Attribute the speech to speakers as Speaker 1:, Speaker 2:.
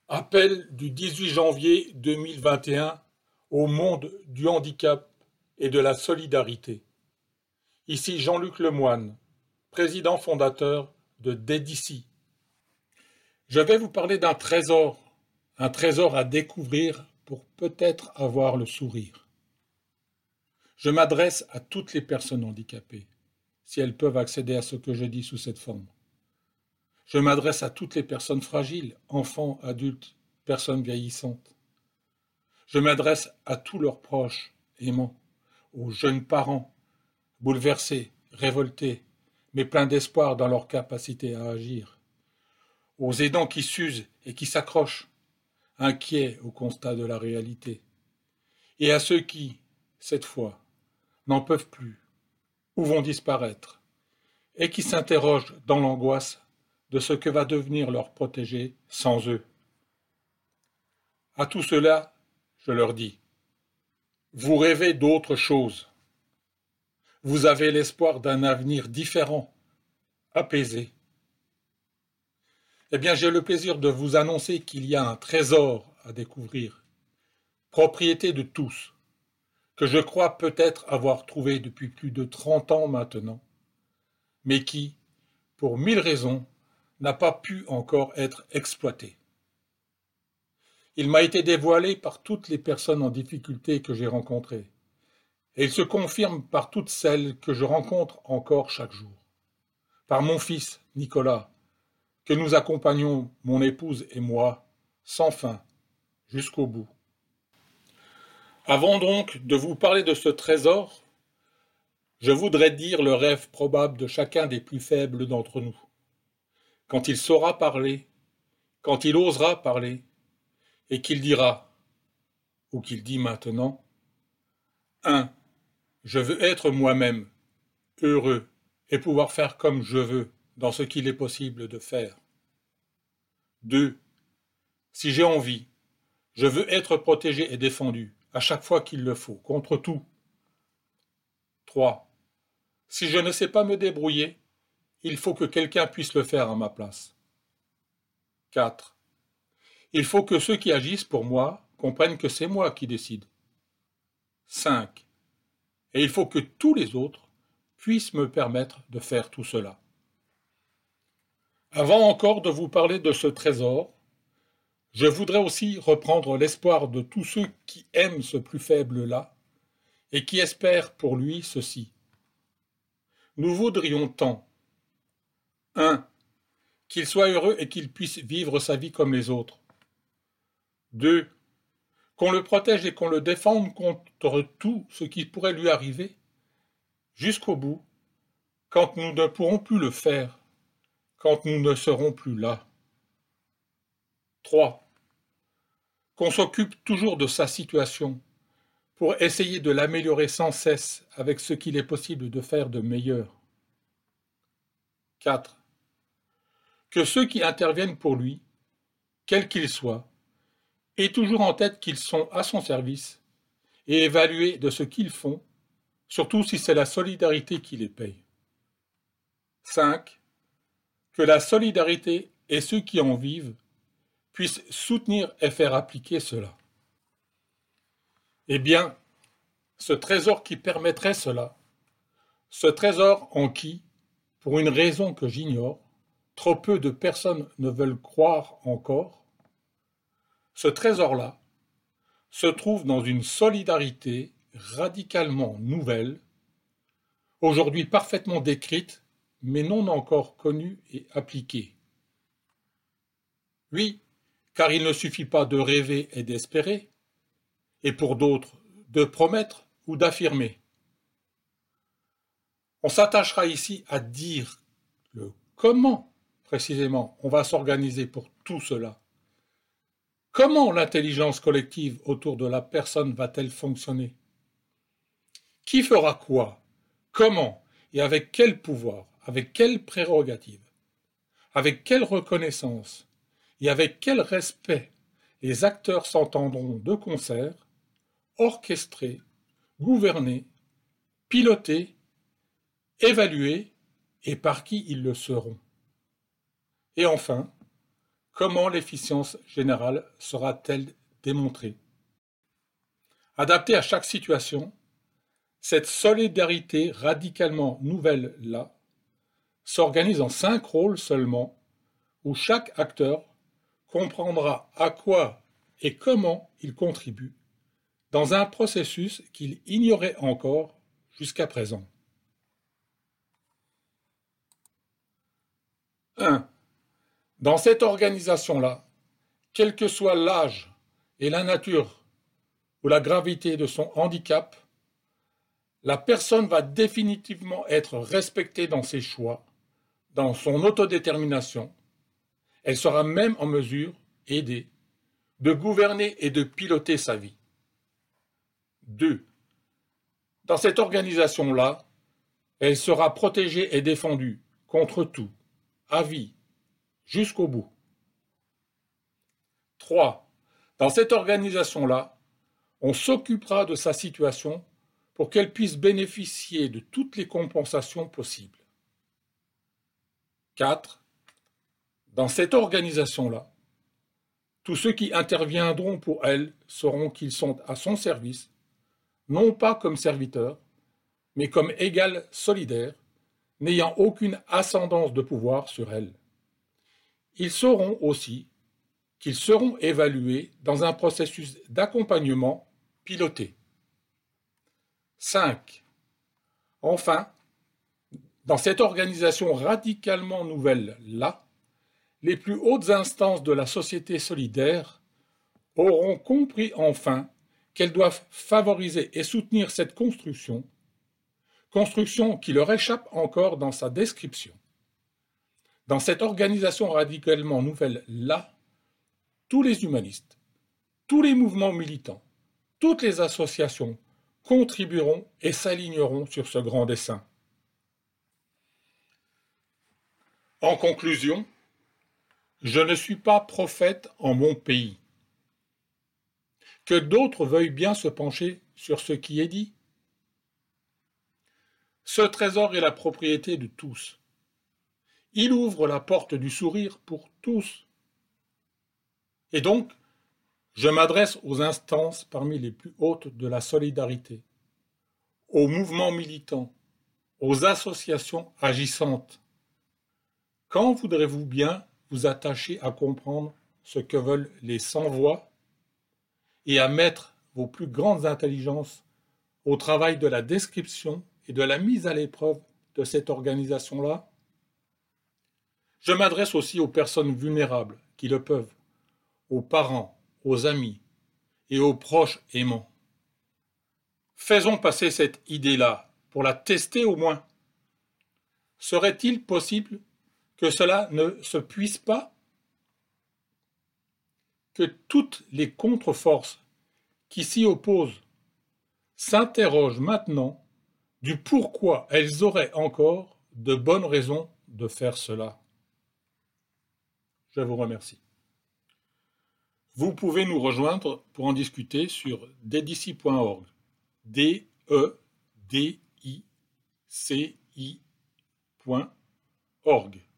Speaker 1: Appel du 18 janvier 2021 au monde du handicap et de la solidarité. Ici Jean-Luc Lemoine, président fondateur de DEDICI. Je vais vous parler d'un trésor à découvrir pour peut-être avoir le sourire. Je m'adresse à toutes les personnes handicapées, si elles peuvent accéder à ce que je dis sous cette forme. Je m'adresse à toutes les personnes fragiles, enfants, adultes, personnes vieillissantes. Je m'adresse à tous leurs proches, aimants, aux jeunes parents, bouleversés, révoltés, mais pleins d'espoir dans leur capacité à agir, aux aidants qui s'usent et qui s'accrochent, inquiets au constat de la réalité, et à ceux qui, cette fois, n'en peuvent plus, ou vont disparaître, et qui s'interrogent dans l'angoisse de ce que va devenir leur protégé sans eux. À tout cela, je leur dis, vous rêvez d'autre chose. Vous avez l'espoir d'un avenir différent, apaisé. Eh bien, j'ai le plaisir de vous annoncer qu'il y a un trésor à découvrir, propriété de tous, que je crois peut-être avoir trouvé depuis plus de 30 ans maintenant, mais qui, pour 1000 raisons, n'a pas pu encore être exploité. Il m'a été dévoilé par toutes les personnes en difficulté que j'ai rencontrées, et il se confirme par toutes celles que je rencontre encore chaque jour. Par mon fils, Nicolas, que nous accompagnons, mon épouse et moi, sans fin, jusqu'au bout. Avant donc de vous parler de ce trésor, je voudrais dire le rêve probable de chacun des plus faibles d'entre nous. Quand il saura parler, quand il osera parler, et qu'il dira, ou qu'il dit maintenant, 1. Je veux être moi-même, heureux, et pouvoir faire comme je veux, dans ce qu'il est possible de faire. 2. Si j'ai envie, je veux être protégé et défendu, à chaque fois qu'il le faut, contre tout. 3. Si je ne sais pas me débrouiller, il faut que quelqu'un puisse le faire à ma place. 4. Il faut que ceux qui agissent pour moi comprennent que c'est moi qui décide. 5. Et il faut que tous les autres puissent me permettre de faire tout cela. Avant encore de vous parler de ce trésor, je voudrais aussi reprendre l'espoir de tous ceux qui aiment ce plus faible-là et qui espèrent pour lui ceci. Nous voudrions tant 1. Qu'il soit heureux et qu'il puisse vivre sa vie comme les autres. 2. Qu'on le protège et qu'on le défende contre tout ce qui pourrait lui arriver, jusqu'au bout, quand nous ne pourrons plus le faire, quand nous ne serons plus là. 3. Qu'on s'occupe toujours de sa situation, pour essayer de l'améliorer sans cesse avec ce qu'il est possible de faire de meilleur. 4. Que ceux qui interviennent pour lui, quels qu'ils soient, aient toujours en tête qu'ils sont à son service et évalués de ce qu'ils font, surtout si c'est la solidarité qui les paye. 5. Que la solidarité et ceux qui en vivent puissent soutenir et faire appliquer cela. Eh bien, ce trésor qui permettrait cela, ce trésor en qui, pour une raison que j'ignore, trop peu de personnes ne veulent croire encore, ce trésor-là se trouve dans une solidarité radicalement nouvelle, aujourd'hui parfaitement décrite, mais non encore connue et appliquée. Oui, car il ne suffit pas de rêver et d'espérer, et pour d'autres, de promettre ou d'affirmer. On s'attachera ici à dire le comment, précisément, on va s'organiser pour tout cela. Comment l'intelligence collective autour de la personne va-t-elle fonctionner? Qui fera quoi? Comment? Et avec quel pouvoir? Avec quelle prérogative? Avec quelle reconnaissance? Et avec quel respect les acteurs s'entendront de concert, orchestrés, gouvernés, pilotés, évalués et par qui ils le seront? Et enfin, comment l'efficience générale sera-t-elle démontrée? Adaptée à chaque situation, cette solidarité radicalement nouvelle-là s'organise en 5 rôles seulement, où chaque acteur comprendra à quoi et comment il contribue dans un processus qu'il ignorait encore jusqu'à présent. 1. Dans cette organisation-là, quel que soit l'âge et la nature ou la gravité de son handicap, la personne va définitivement être respectée dans ses choix, dans son autodétermination. Elle sera même en mesure, aidée, de gouverner et de piloter sa vie. 2. Dans cette organisation-là, elle sera protégée et défendue contre tout, à vie, jusqu'au bout. 3. Dans cette organisation-là, on s'occupera de sa situation pour qu'elle puisse bénéficier de toutes les compensations possibles. 4. Dans cette organisation-là, tous ceux qui interviendront pour elle sauront qu'ils sont à son service, non pas comme serviteurs, mais comme égal solidaires, n'ayant aucune ascendance de pouvoir sur elle. Ils sauront aussi qu'ils seront évalués dans un processus d'accompagnement piloté. 5. Enfin, dans cette organisation radicalement nouvelle-là, les plus hautes instances de la société solidaire auront compris enfin qu'elles doivent favoriser et soutenir cette construction qui leur échappe encore dans sa description. Dans cette organisation radicalement nouvelle-là, tous les humanistes, tous les mouvements militants, toutes les associations contribueront et s'aligneront sur ce grand dessein. En conclusion, je ne suis pas prophète en mon pays. Que d'autres veuillent bien se pencher sur ce qui est dit. Ce trésor est la propriété de tous. Il ouvre la porte du sourire pour tous. Et donc, je m'adresse aux instances parmi les plus hautes de la solidarité, aux mouvements militants, aux associations agissantes. Quand voudrez-vous bien vous attacher à comprendre ce que veulent les sans-voix et à mettre vos plus grandes intelligences au travail de la description et de la mise à l'épreuve de cette organisation-là? Je m'adresse aussi aux personnes vulnérables qui le peuvent, aux parents, aux amis et aux proches aimants. Faisons passer cette idée-là pour la tester au moins. Serait-il possible que cela ne se puisse pas? Que toutes les contre-forces qui s'y opposent s'interrogent maintenant du pourquoi elles auraient encore de bonnes raisons de faire cela. Je vous remercie. Vous pouvez nous rejoindre pour en discuter sur dedici.org. dedici.org.